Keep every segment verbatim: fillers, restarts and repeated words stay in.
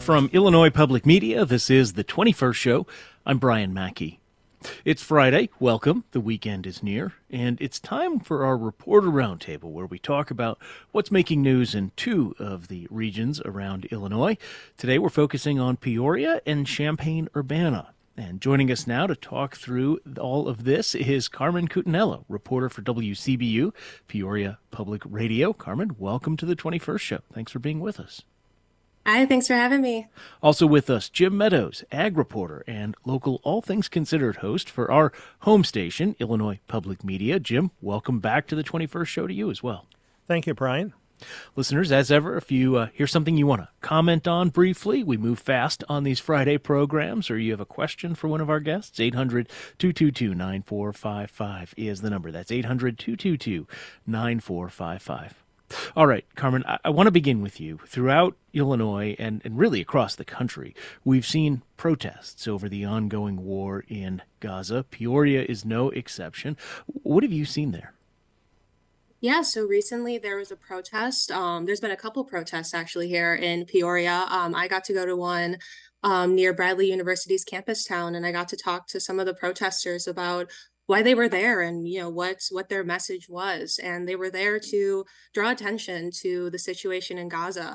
From Illinois Public Media, this is the twenty-first Show. I'm Brian Mackey. It's Friday. Welcome. The weekend is near, and it's time for our Reporter Roundtable, where we talk about what's making news in two of the regions around Illinois. Today, we're focusing on Peoria and Champaign-Urbana. And joining us now to talk through all of this is Carmen Cutinello, reporter for W C B U, Peoria Public Radio. Carmen, welcome to the twenty-first Show. Thanks for being with us. Hi, thanks for having me. Also with us, Jim Meadows, ag reporter and local All Things Considered host for our home station, Illinois Public Media. Jim, welcome back to the twenty-first Show to you as well. Thank you, Brian. Listeners, as ever, if you uh, hear something you want to comment on briefly, we move fast on these Friday programs, or you have a question for one of our guests, eight hundred, two two two, nine four five five is the number. That's eight hundred, two two two, nine four five five. All right, Carmen, I, I want to begin with you. Throughout Illinois and, and really across the country, we've seen protests over the ongoing war in Gaza. Peoria is no exception. What have you seen there? Yeah, so recently there was a protest. Um, there's been a couple protests actually here in Peoria. Um, I got to go to one um, near Bradley University's campus town, and I got to talk to some of the protesters about why they were there and, you know, what what their message was. And they were there to draw attention to the situation in Gaza.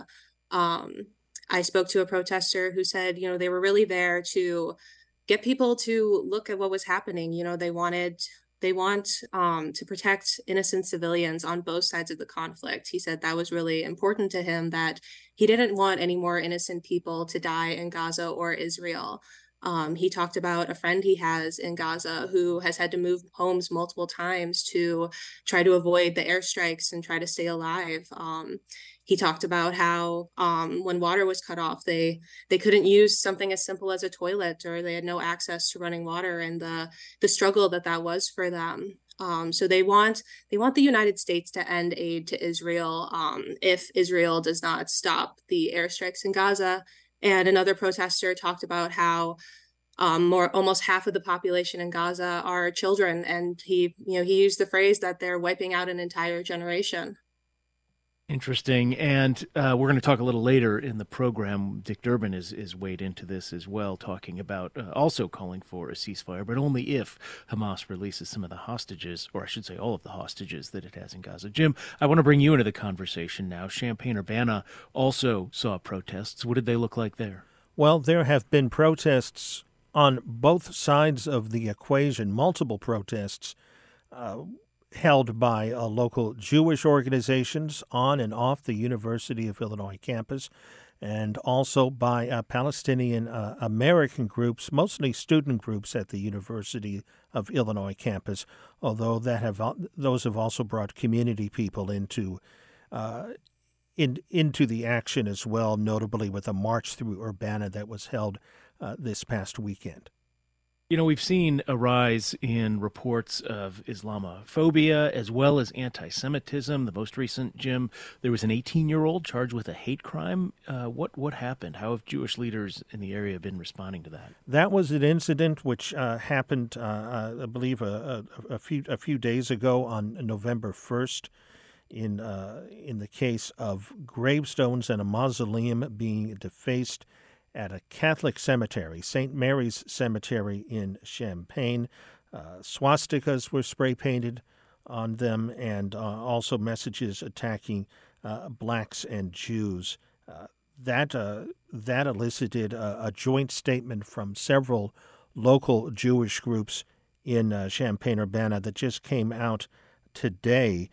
Um, I spoke to a protester who said, you know, they were really there to get people to look at what was happening. You know, they wanted they want um, to protect innocent civilians on both sides of the conflict. He said that was really important to him, that he didn't want any more innocent people to die in Gaza or Israel. Um, he talked about a friend he has in Gaza who has had to move homes multiple times to try to avoid the airstrikes and try to stay alive. Um, he talked about how um, when water was cut off, they they couldn't use something as simple as a toilet, or they had no access to running water, and the the struggle that that was for them. Um, so they want they want the United States to end aid to Israel um, if Israel does not stop the airstrikes in Gaza. And another protester talked about how um, more almost half of the population in Gaza are children, and he, you know, he used the phrase that they're wiping out an entire generation. Interesting. And uh, we're going to talk a little later in the program. Dick Durbin is, is weighed into this as well, talking about uh, also calling for a ceasefire, but only if Hamas releases some of the hostages, or I should say all of the hostages that it has in Gaza. Jim, I want to bring you into the conversation now. Champaign-Urbana also saw protests. What did they look like there? Well, there have been protests on both sides of the equation, multiple protests uh, held by uh, local Jewish organizations on and off the University of Illinois campus, and also by uh, Palestinian uh, American groups, mostly student groups at the University of Illinois campus, although that have those have also brought community people into uh, in, into the action as well, notably with a march through Urbana that was held uh, this past weekend. You know, we've seen a rise in reports of Islamophobia as well as anti-Semitism. The most recent, Jim, there was an eighteen-year-old charged with a hate crime. Uh, what what happened? How have Jewish leaders in the area been responding to that? That was an incident which uh, happened, uh, I believe, a, a, a few a few days ago on November first. In uh, in the case of gravestones and a mausoleum being defaced at a Catholic cemetery, Saint Mary's Cemetery in Champaign. Uh, swastikas were spray painted on them, and uh, also messages attacking uh, blacks and Jews. Uh, that uh, that elicited a, a joint statement from several local Jewish groups in uh, Champaign-Urbana that just came out today,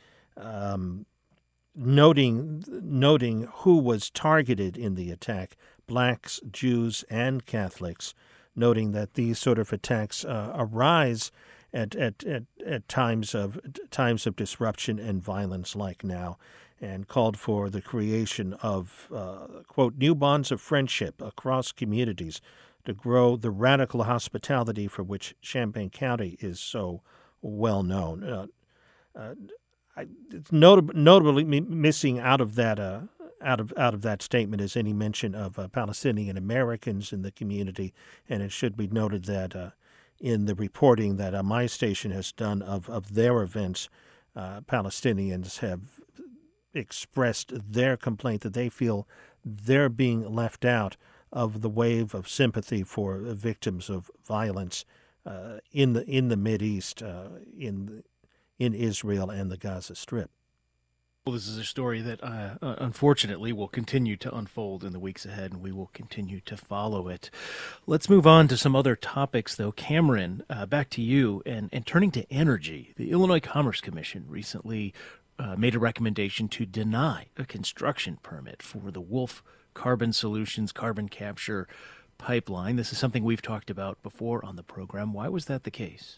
um, noting noting who was targeted in the attack: blacks, Jews, and Catholics, noting that these sort of attacks uh, arise at, at, at, at times of times of disruption and violence like now, and called for the creation of, uh, quote, new bonds of friendship across communities to grow the radical hospitality for which Champaign County is so well known. Uh, uh, I, it's notab- notably missing out of that uh, out of out of that statement is any mention of uh, Palestinian Americans in the community, and it should be noted that uh, in the reporting that uh, my station has done of, of their events, uh, Palestinians have expressed their complaint that they feel they're being left out of the wave of sympathy for victims of violence uh, in the in the Mideast, uh, in the, in Israel and the Gaza Strip. Well, this is a story that uh, unfortunately will continue to unfold in the weeks ahead, and we will continue to follow it. Let's move on to some other topics, though. Cameron, uh, back to you, and, and turning to energy. The Illinois Commerce Commission recently uh, made a recommendation to deny a construction permit for the Wolf Carbon Solutions carbon capture pipeline. This is something we've talked about before on the program. Why was that the case?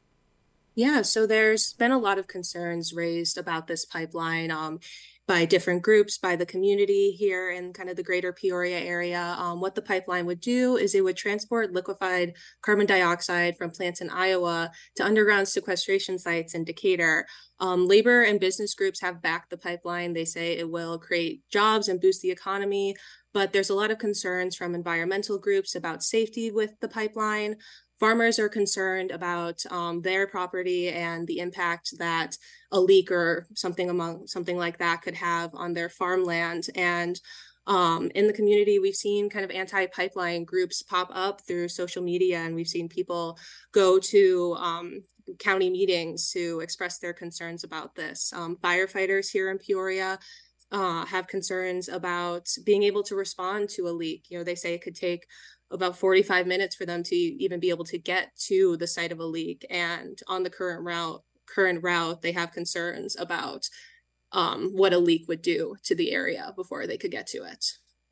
Yeah, so there's been a lot of concerns raised about this pipeline um, by different groups, by the community here in kind of the greater Peoria area. Um, what the pipeline would do is it would transport liquefied carbon dioxide from plants in Iowa to underground sequestration sites in Decatur. Um, labor and business groups have backed the pipeline. They say it will create jobs and boost the economy, but there's a lot of concerns from environmental groups about safety with the pipeline. Farmers are concerned about um, their property and the impact that a leak or something among something like that could have on their farmland. And um, in the community, we've seen kind of anti-pipeline groups pop up through social media, and we've seen people go to um, county meetings to express their concerns about this. Um, firefighters here in Peoria uh, have concerns about being able to respond to a leak. You know, they say it could take about forty-five minutes for them to even be able to get to the site of a leak. And on the current route, current route, they have concerns about um, what a leak would do to the area before they could get to it.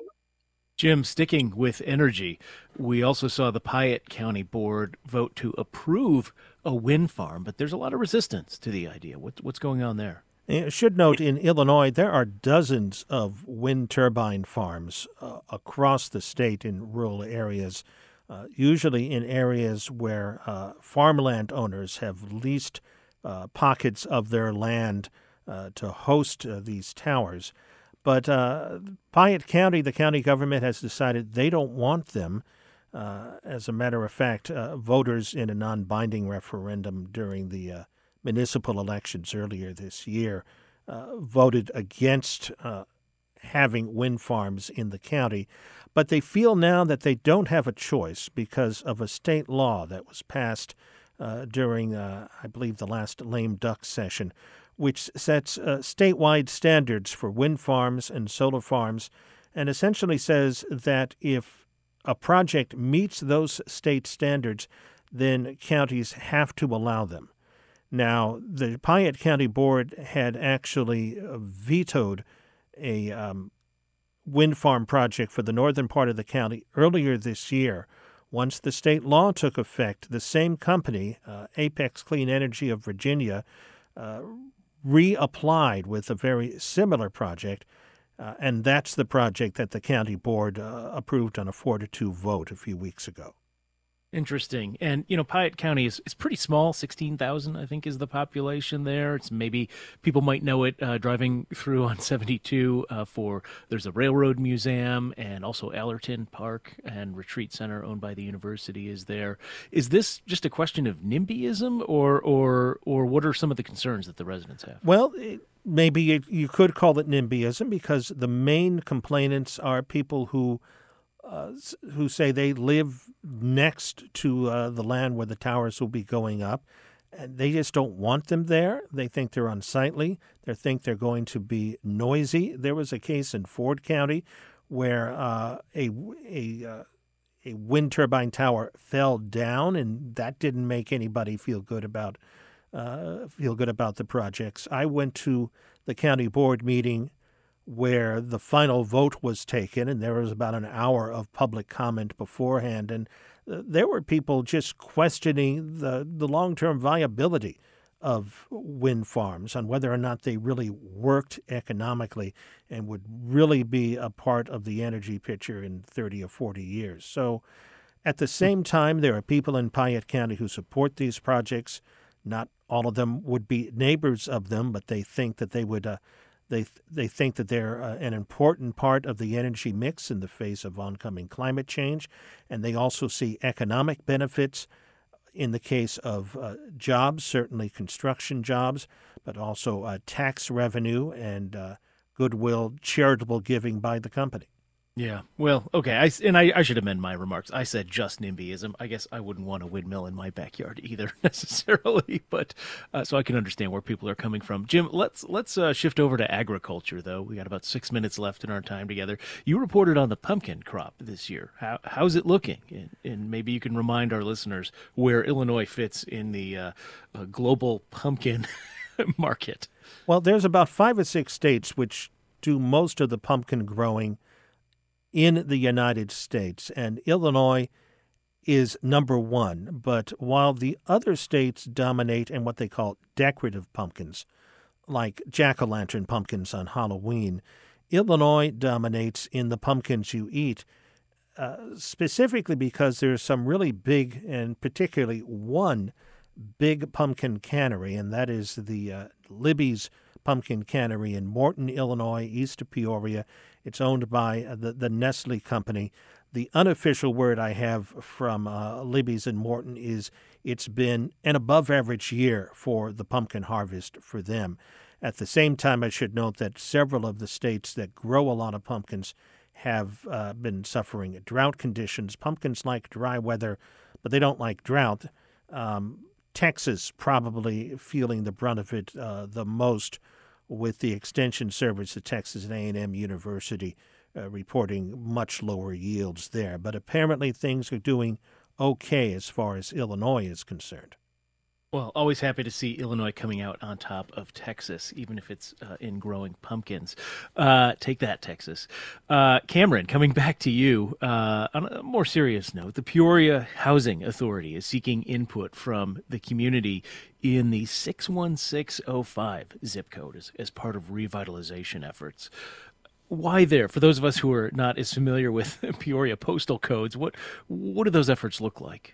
Jim, sticking with energy, we also saw the Piatt County Board vote to approve a wind farm, but there's a lot of resistance to the idea. What, what's going on there? I should note, in Illinois, there are dozens of wind turbine farms uh, across the state in rural areas, uh, usually in areas where uh, farmland owners have leased uh, pockets of their land uh, to host uh, these towers. But uh, Piatt County, the county government has decided they don't want them. Uh, as a matter of fact, uh, voters in a non-binding referendum during the uh, municipal elections earlier this year uh, voted against uh, having wind farms in the county. But they feel now that they don't have a choice because of a state law that was passed uh, during, uh, I believe, the last lame duck session, which sets uh, statewide standards for wind farms and solar farms and essentially says that if a project meets those state standards, then counties have to allow them. Now, the Piatt County Board had actually vetoed a um, wind farm project for the northern part of the county earlier this year. Once the state law took effect, the same company, uh, Apex Clean Energy of Virginia, uh, reapplied with a very similar project, uh, and that's the project that the county board uh, approved on a four to two vote a few weeks ago. Interesting. And, you know, Piatt County is, is pretty small. sixteen thousand, I think, is the population there. It's maybe people might know it uh, driving through on seventy-two uh, for there's a railroad museum, and also Allerton Park and Retreat Center owned by the university is there. Is this just a question of NIMBYism, or or or what are some of the concerns that the residents have? Well, it, maybe it, you could call it NIMBYism because the main complainants are people who Uh, who say they live next to uh, the land where the towers will be going up, and they just don't want them there. They think they're unsightly. They think they're going to be noisy. There was a case in Ford County where uh, a a uh, a wind turbine tower fell down, and that didn't make anybody feel good about uh, feel good about the projects. I went to the county board meeting where the final vote was taken, and there was about an hour of public comment beforehand, and uh, there were people just questioning the, the long-term viability of wind farms and whether or not they really worked economically and would really be a part of the energy picture in thirty or forty years. So at the same time, there are people in Piatt County who support these projects. Not all of them would be neighbors of them, but they think that they would uh, They they think that they're uh, an important part of the energy mix in the face of oncoming climate change, and they also see economic benefits in the case of uh, jobs, certainly construction jobs, but also uh, tax revenue and uh, goodwill, charitable giving by the company. Yeah. Well, okay. I, and I, I should amend my remarks. I said just NIMBYism. I guess I wouldn't want a windmill in my backyard either necessarily, but uh, so I can understand where people are coming from. Jim, let's let's uh, shift over to agriculture, though. We got about six minutes left in our time together. You reported on the pumpkin crop this year. How how's it looking? And, and maybe you can remind our listeners where Illinois fits in the uh, uh, global pumpkin market. Well, there's about five or six states which do most of the pumpkin growing in the United States, and Illinois is number one. But while the other states dominate in what they call decorative pumpkins, like jack-o'-lantern pumpkins on Halloween, Illinois dominates in the pumpkins you eat, uh, specifically because there's some really big, and particularly one big pumpkin cannery, and that is the uh, Libby's Pumpkin Cannery in Morton, Illinois, east of Peoria. It's owned by the, the Nestle Company. The unofficial word I have from uh, Libby's in Morton is it's been an above-average year for the pumpkin harvest for them. At the same time, I should note that several of the states that grow a lot of pumpkins have uh, been suffering drought conditions. Pumpkins like dry weather, but they don't like drought. Um, Texas probably feeling the brunt of it uh, the most, with the extension service at Texas A and M University uh, reporting much lower yields there. But apparently things are doing okay as far as Illinois is concerned. Well, always happy to see Illinois coming out on top of Texas, even if it's uh, in growing pumpkins. Uh, take that, Texas. Uh, Cameron, coming back to you, uh, on a more serious note, the Peoria Housing Authority is seeking input from the community in the six one six oh five zip code as, as part of revitalization efforts. Why there? For those of us who are not as familiar with Peoria postal codes, what what do those efforts look like?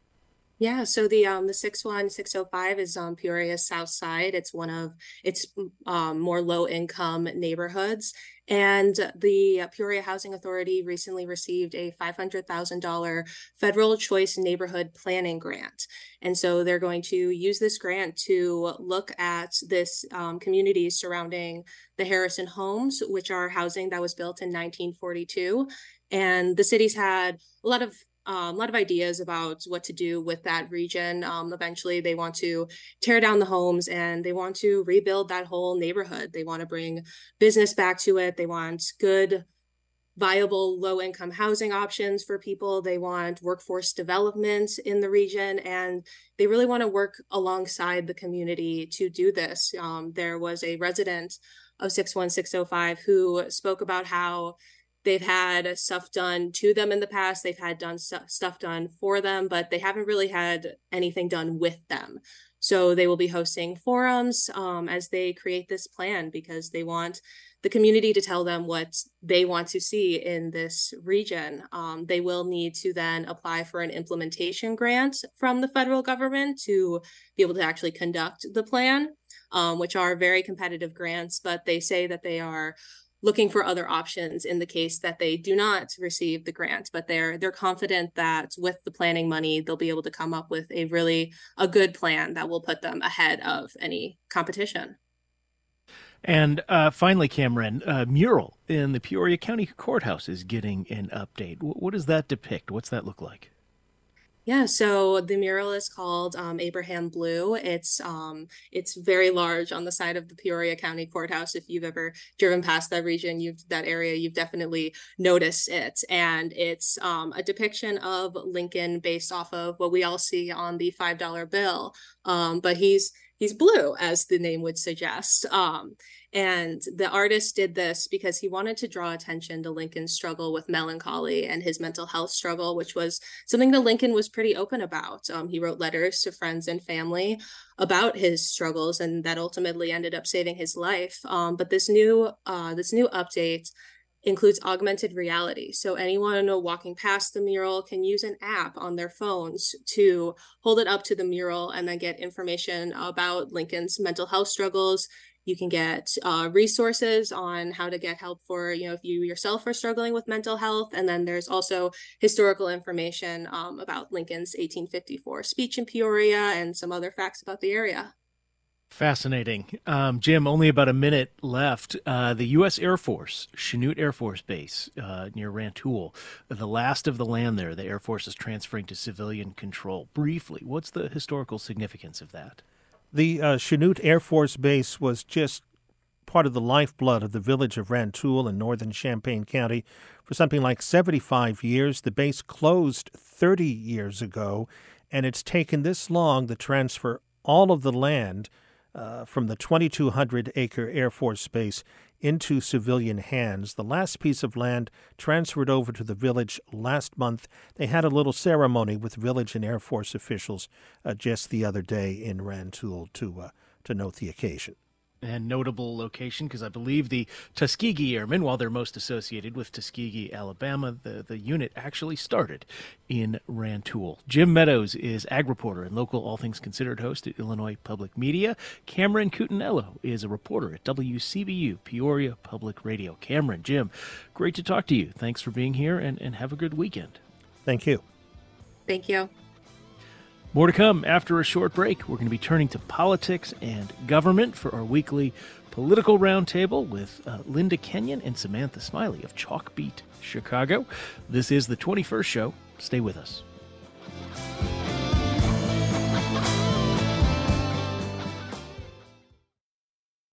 Yeah, so the um the six one six oh five is on Peoria's south side. It's one of its um, more low income neighborhoods. And the Peoria Housing Authority recently received a five hundred thousand dollars Federal Choice Neighborhood Planning Grant. And so they're going to use this grant to look at this um, community surrounding the Harrison homes, which are housing that was built in nineteen forty-two. And the city's had a lot of Um, a lot of ideas about what to do with that region. Um, eventually, they want to tear down the homes and they want to rebuild that whole neighborhood. They want to bring business back to it. They want good, viable, low-income housing options for people. They want workforce development in the region, and they really want to work alongside the community to do this. Um, there was a resident of six one six oh five who spoke about how they've had stuff done to them in the past. They've had done st- stuff done for them, but they haven't really had anything done with them. So they will be hosting forums um, as they create this plan, because they want the community to tell them what they want to see in this region. Um, they will need to then apply for an implementation grant from the federal government to be able to actually conduct the plan, um, which are very competitive grants, but they say that they are looking for other options in the case that they do not receive the grant. But they're they're confident that with the planning money, they'll be able to come up with a really a good plan that will put them ahead of any competition. And uh, finally, Cameron, uh, mural in the Peoria County Courthouse is getting an update. W- what does that depict? What's that look like? Yeah, so the mural is called um, Abraham Blue. It's um, it's very large on the side of the Peoria County Courthouse. If you've ever driven past that region, you've that area, you've definitely noticed it. And it's um, a depiction of Lincoln based off of what we all see on the five dollar bill. Um, but he's he's blue, as the name would suggest. Um, and the artist did this because he wanted to draw attention to Lincoln's struggle with melancholy and his mental health struggle, which was something that Lincoln was pretty open about. Um, he wrote letters to friends and family about his struggles, and that ultimately ended up saving his life. Um, but this new uh, this new update includes augmented reality. So anyone walking past the mural can use an app on their phones to hold it up to the mural and then get information about Lincoln's mental health struggles. You can get uh, resources on how to get help for, you know, if you yourself are struggling with mental health. And then there's also historical information um, about Lincoln's eighteen fifty-four speech in Peoria and some other facts about the area. Fascinating. Um, Jim, only about a minute left. Uh, the U S Air Force, Chanute Air Force Base uh, near Rantoul, the last of the land there, the Air Force is transferring to civilian control. Briefly, what's the historical significance of that? The uh, Chanute Air Force Base was just part of the lifeblood of the village of Rantoul in northern Champaign County for something like seventy-five years. The base closed thirty years ago, and it's taken this long to transfer all of the land Uh, from the twenty-two hundred acre Air Force Base into civilian hands. The last piece of land transferred over to the village last month. They had a little ceremony with village and Air Force officials uh, just the other day in Rantoul to uh, to note the occasion. And notable location, because I believe the Tuskegee Airmen, while they're most associated with Tuskegee, Alabama, the, the unit actually started in Rantoul. Jim Meadows is ag reporter and local All Things Considered host at Illinois Public Media. Cameron Cutinello is a reporter at W C B U, Peoria Public Radio. Cameron, Jim, great to talk to you. Thanks for being here, and, and have a good weekend. Thank you. Thank you. More to come after a short break. We're going to be turning to politics and government for our weekly political roundtable with uh, Linda Kenyon and Samantha Smiley of Chalkbeat Chicago. This is the twenty-first show. Stay with us.